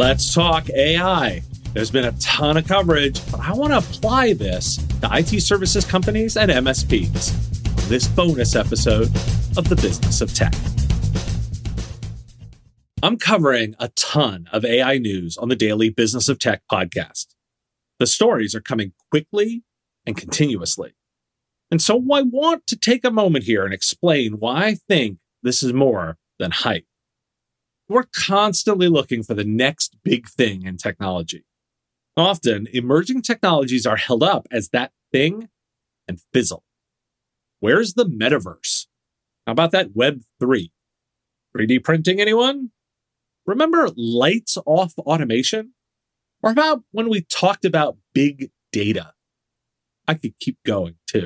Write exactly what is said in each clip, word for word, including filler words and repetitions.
Let's talk A I. There's been a ton of coverage, but I want to apply this to I T services companies and M S Ps on this bonus episode of The Business of Tech. I'm covering a ton of A I news on the daily Business of Tech podcast. The stories are coming quickly and continuously. And so I want to take a moment here and explain why I think this is more than hype. We're constantly looking for the next big thing in technology. Often, emerging technologies are held up as that thing and fizzle. Where's the metaverse? How about that Web three? three D printing, anyone? Remember lights off automation? Or about when we talked about big data? I could keep going too.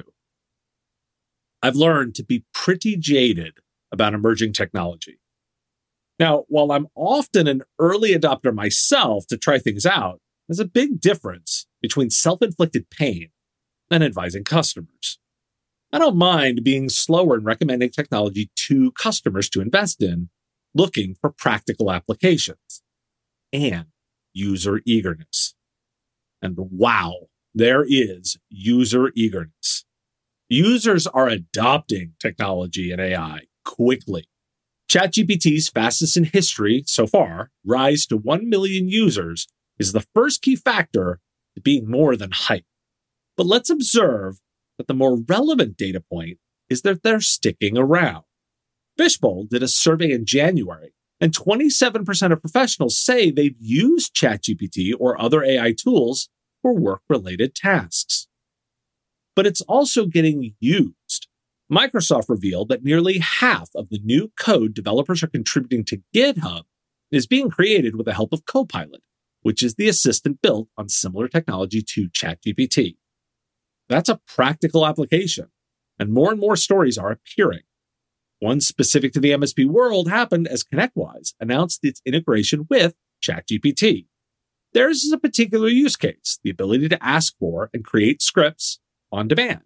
I've learned to be pretty jaded about emerging technology. Now, while I'm often an early adopter myself to try things out, there's a big difference between self-inflicted pain and advising customers. I don't mind being slower in recommending technology to customers to invest in, looking for practical applications and user eagerness. And wow, there is user eagerness. Users are adopting technology and A I quickly. ChatGPT's fastest in history so far, rise to one million users, is the first key factor to being more than hype. But let's observe that the more relevant data point is that they're sticking around. Fishbowl did a survey in January, and twenty-seven percent of professionals say they've used ChatGPT or other A I tools for work-related tasks. But it's also getting used. Microsoft revealed that nearly half of the new code developers are contributing to GitHub is being created with the help of Copilot, which is the assistant built on similar technology to ChatGPT. That's a practical application, and more and more stories are appearing. One specific to the M S P world happened as ConnectWise announced its integration with ChatGPT. Theirs is a particular use case, the ability to ask for and create scripts on demand.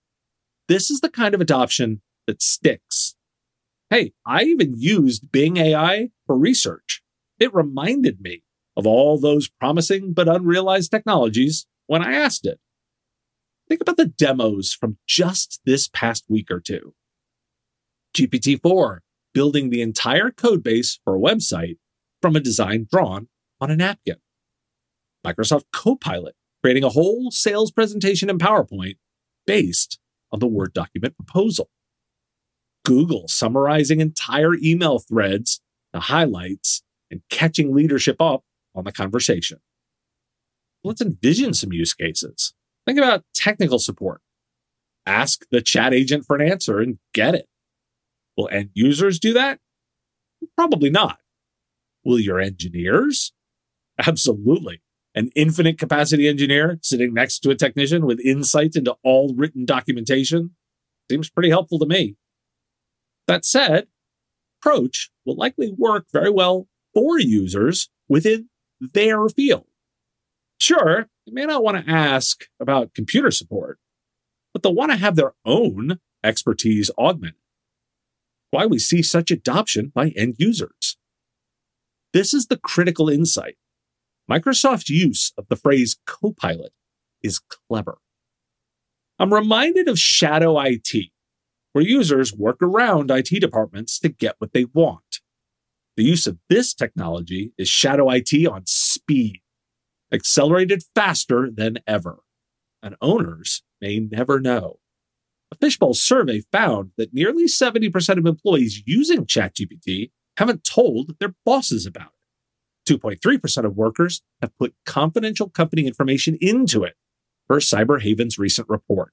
This is the kind of adoption that sticks. Hey, I even used Bing A I for research. It reminded me of all those promising but unrealized technologies when I asked it. Think about the demos from just this past week or two. G P T four building the entire code base for a website from a design drawn on a napkin. Microsoft Copilot creating a whole sales presentation in PowerPoint based on the Word document proposal. Google summarizing entire email threads, the highlights, and catching leadership up on the conversation. Let's envision some use cases. Think about technical support. Ask the chat agent for an answer and get it. Will end users do that? Probably not. Will your engineers? Absolutely. An infinite capacity engineer sitting next to a technician with insights into all written documentation seems pretty helpful to me. That said, approach will likely work very well for users within their field. Sure, they may not want to ask about computer support, but they'll want to have their own expertise augmented. Why we see such adoption by end users. This is the critical insight. Microsoft's use of the phrase Copilot is clever. I'm reminded of shadow I T, where users work around I T departments to get what they want. The use of this technology is shadow I T on speed, accelerated faster than ever, and owners may never know. A Fishbowl survey found that nearly seventy percent of employees using ChatGPT haven't told their bosses about it. two point three percent of workers have put confidential company information into it, per Cyberhaven's recent report.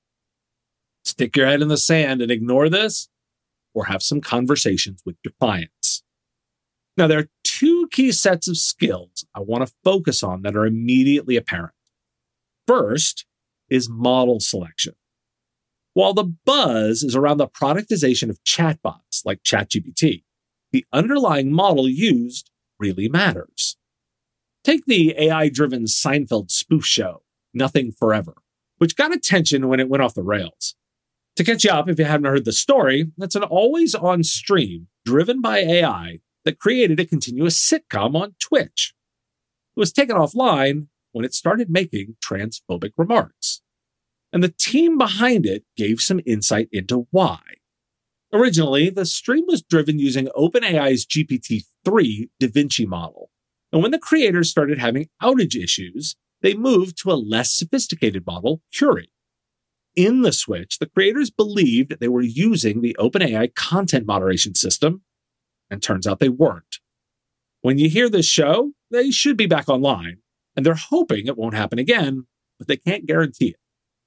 Stick your head in the sand and ignore this, or have some conversations with your clients. Now, there are two key sets of skills I want to focus on that are immediately apparent. First is model selection. While the buzz is around the productization of chatbots like ChatGPT, the underlying model used really matters. Take the A I-driven Seinfeld spoof show, Nothing Forever, which got attention when it went off the rails. To catch you up, if you haven't heard the story, that's an always-on stream driven by A I that created a continuous sitcom on Twitch. It was taken offline when it started making transphobic remarks. And the team behind it gave some insight into why. Originally, the stream was driven using OpenAI's G P T three DaVinci model. And when the creators started having outage issues, they moved to a less sophisticated model, Curie. In the switch, the creators believed they were using the OpenAI content moderation system, and turns out they weren't. When you hear this show, they should be back online, and they're hoping it won't happen again, but they can't guarantee it.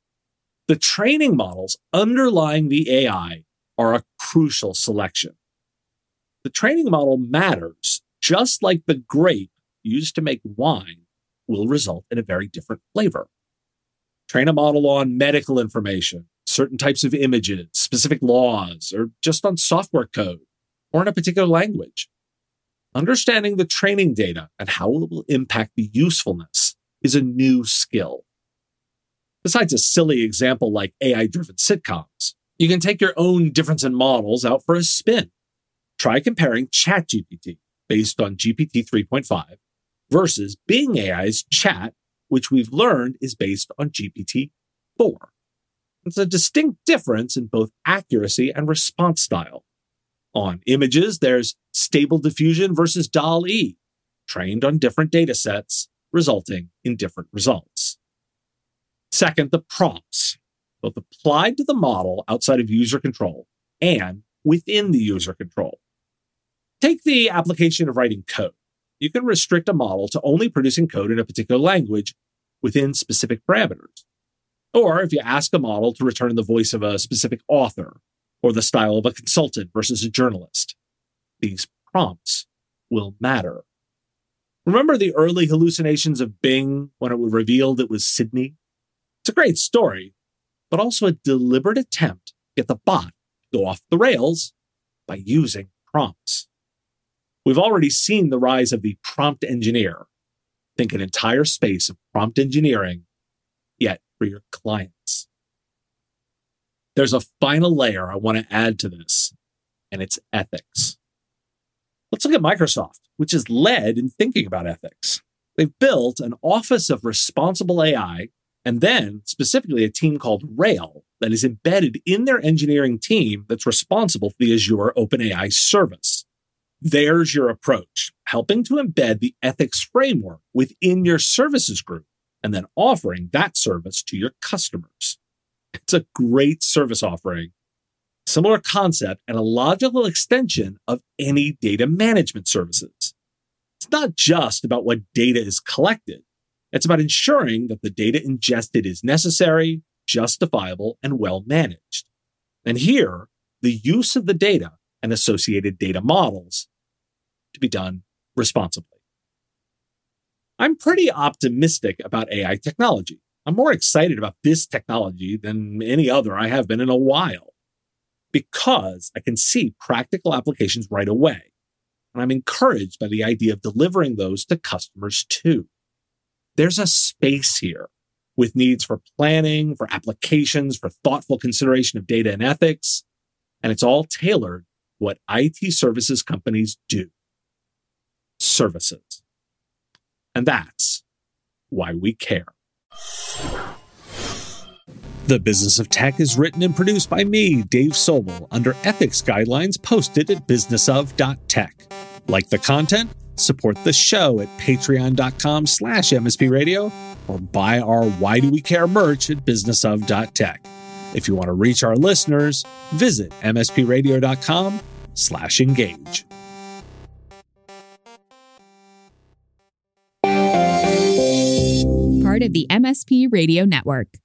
The training models underlying the A I are a crucial selection. The training model matters, just like the grape used to make wine will result in a very different flavor. Train a model on medical information, certain types of images, specific laws, or just on software code, or in a particular language. Understanding the training data and how it will impact the usefulness is a new skill. Besides a silly example like A I-driven sitcoms, you can take your own difference in models out for a spin. Try comparing ChatGPT, based on G P T three point five, versus Bing A I's Chat, which we've learned is based on G P T four. It's a distinct difference in both accuracy and response style. On images, there's Stable Diffusion versus D A L L-E, trained on different data sets, resulting in different results. Second, the prompts, both applied to the model outside of user control and within the user control. Take the application of writing code. You can restrict a model to only producing code in a particular language within specific parameters. Or if you ask a model to return the voice of a specific author or the style of a consultant versus a journalist, these prompts will matter. Remember the early hallucinations of Bing when it was revealed it was Sydney? It's a great story, but also a deliberate attempt to get the bot to go off the rails by using prompts. We've already seen the rise of the prompt engineer. Think an entire space of prompt engineering, yet for your clients. There's a final layer I want to add to this, and it's ethics. Let's look at Microsoft, which has led in thinking about ethics. They've built an Office of Responsible A I, and then specifically a team called Rail that is embedded in their engineering team that's responsible for the Azure OpenAI service. There's your approach, helping to embed the ethics framework within your services group and then offering that service to your customers. It's a great service offering, similar concept and a logical extension of any data management services. It's not just about what data is collected. It's about ensuring that the data ingested is necessary, justifiable, and well managed. And here, the use of the data and associated data models to be done responsibly. I'm pretty optimistic about A I technology. I'm more excited about this technology than any other I have been in a while because I can see practical applications right away. And I'm encouraged by the idea of delivering those to customers too. There's a space here with needs for planning, for applications, for thoughtful consideration of data and ethics, and it's all tailored to what I T services companies do. Services. And that's why we care. The Business of Tech is written and produced by me, Dave Sobel, under ethics guidelines posted at business of dot tech. Like the content? Support the show at patreon.com slash mspradio or buy our Why Do We Care merch at business of dot tech. If you want to reach our listeners, visit mspradio.com slash engage. Part of the M S P Radio Network.